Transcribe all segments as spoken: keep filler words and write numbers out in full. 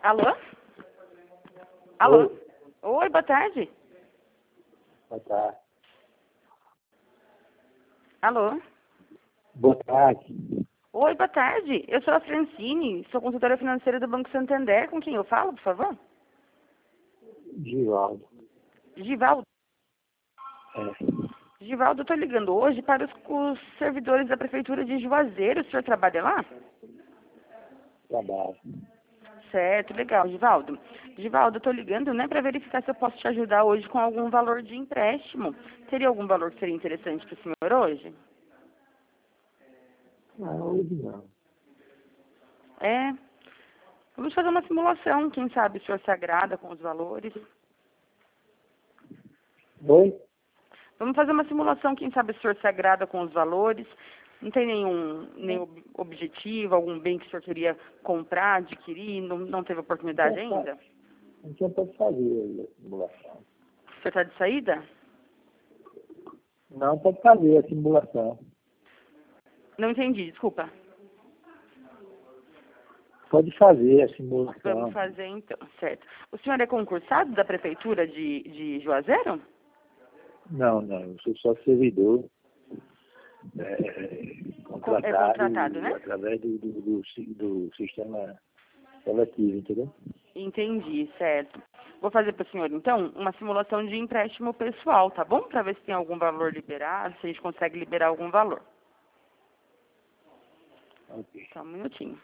Alô? Alô? Oi. Oi, boa tarde. Boa tarde. Alô? Boa tarde. Oi, boa tarde. Eu sou a Francine, sou consultora financeira do Banco Santander. Com quem eu falo, por favor? Givaldo. Givaldo. É. Givaldo, eu estou ligando hoje para os, os servidores da Prefeitura de Juazeiro. O senhor trabalha lá? Trabalho. Certo, legal, Givaldo. Givaldo, eu estou ligando, né, para verificar se eu posso te ajudar hoje com algum valor de empréstimo. Teria algum valor que seria interessante para o senhor hoje? Ah, hoje não. É. Vamos fazer uma simulação, quem sabe o senhor se agrada com os valores. Oi? Vamos fazer uma simulação, quem sabe o senhor se agrada com os valores. Não tem nenhum, nenhum objetivo, algum bem que o senhor queria comprar, adquirir, não, não teve oportunidade ainda? A gente pode fazer a simulação. O senhor está de saída? Não, pode fazer a simulação. Não entendi, desculpa. Pode fazer a simulação. Vamos fazer então, certo. O senhor é concursado da Prefeitura de, de Juazeiro? Não, não. Eu sou só servidor. É, contratado, É contratado, né? através do, do, do, do sistema seletivo, entendeu? Entendi, certo. Vou fazer para o senhor, então, uma simulação de empréstimo pessoal, tá bom? Para ver se tem algum valor liberado, se a gente consegue liberar algum valor. Ok. Só um minutinho.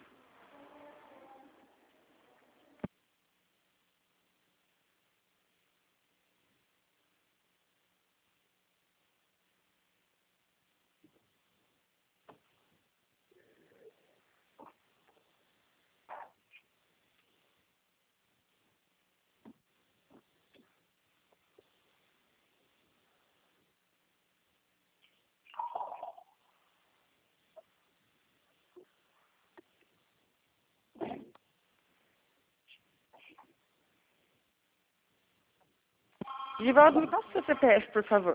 Givaldo, me passa o seu C P F, por favor.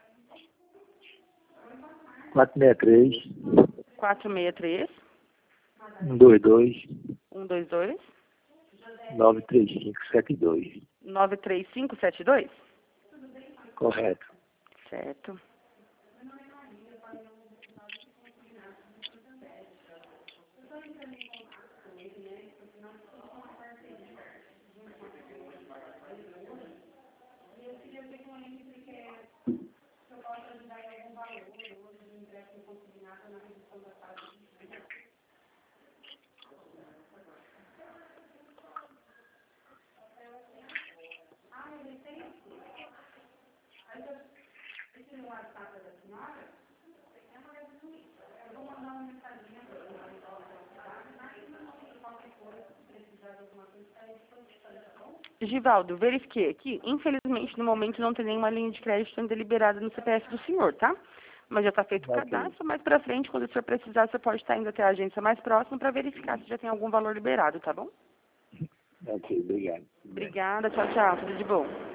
quatro seis três, quatro seis três, um dois dois, um dois dois, nove três cinco sete dois. nove três cinco sete dois? Correto. Certo. Givaldo, verifiquei aqui. Infelizmente, no momento, não tem nenhuma linha de crédito ainda liberada no C P F do senhor, tá? Mas já está feito o Ok. cadastro. Mais para frente, quando o senhor precisar, você pode estar indo até a agência mais próxima para verificar se já tem algum valor liberado, tá bom? Ok, obrigado. Obrigada. Tchau, tchau. Tudo de bom.